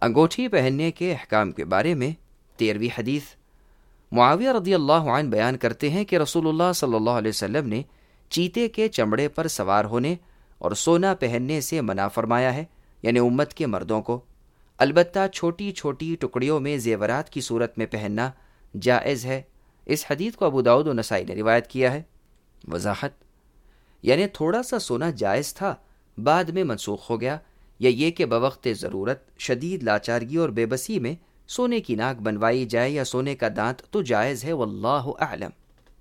अंगूठी पहनने के अहकाम के बारे में 13वीं हदीस। मुआविया रदियल्लाहु अन्हु बयान करते हैं कि रसूलुल्लाह सल्लल्लाहु अलैहि वसल्लम ने चीते के चमड़े पर सवार होने और सोना पहनने से मना फरमाया है, यानी उम्मत के मर्दों को। अलबत्ता छोटी छोटी टुकड़ियों में जेवरात की सूरत में पहनना जायज़ है। इस हदीस को अबू दाऊद और नसाई ने रिवायत किया है। वजाहत यानी थोड़ा सा सोना जायज़ था, बाद में मनसूख हो गया, या ये कि बवक्त ज़रूरत शदीद लाचारगी और बेबसी में सोने की नाक बनवाई जाए या सोने का दांत तो जायज़ है। वल्लाहु आलम।